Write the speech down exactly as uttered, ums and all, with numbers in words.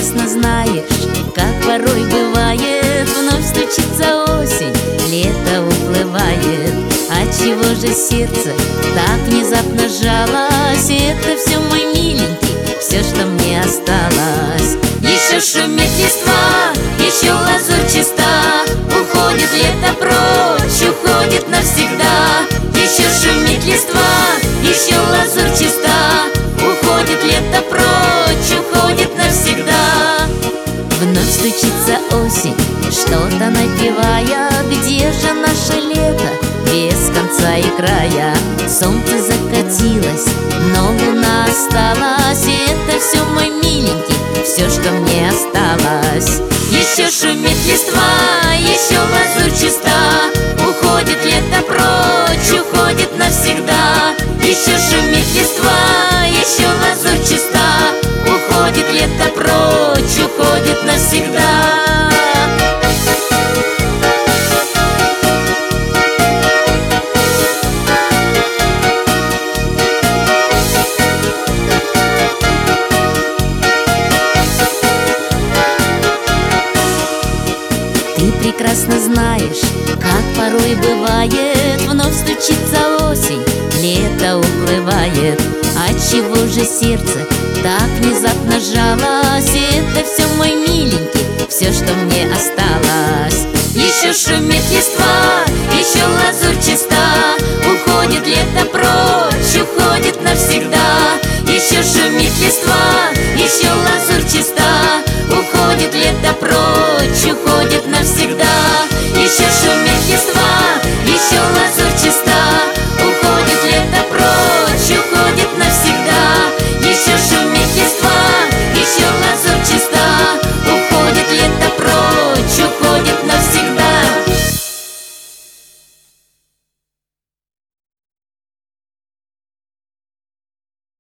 прекрасно знаешь, как порой бывает, вновь стучится осень, лето уплывает. Отчего же сердце так внезапно сжалось? Это все, мой миленький, все, что мне осталось. Еще шумит листва, еще лазурь чиста, уходит лето прочь, уходит навсегда. Еще шумит листва, еще лазурь чиста, уходит лето прочь, уходит навсегда. Вновь стучится осень, что-то напевая. Где же наше лето, без конца и края? Солнце закатилось, но луна осталась. И это все, мой миленький, все, что мне осталось. Еще шумит листва, еще лазурь чиста, уходит лето прочь, уходит навсегда. Еще шумит листва, еще лазурь чиста, уходит лето прочь, уходит навсегда. Ты прекрасно знаешь, как порой бывает, вновь стучится осень, лето уплывает. Отчего же сердце так внезапно сжалось? Это все, мой миленький, все, что мне осталось. Еще шумит листва, еще лазурь чиста, уходит лето прочь,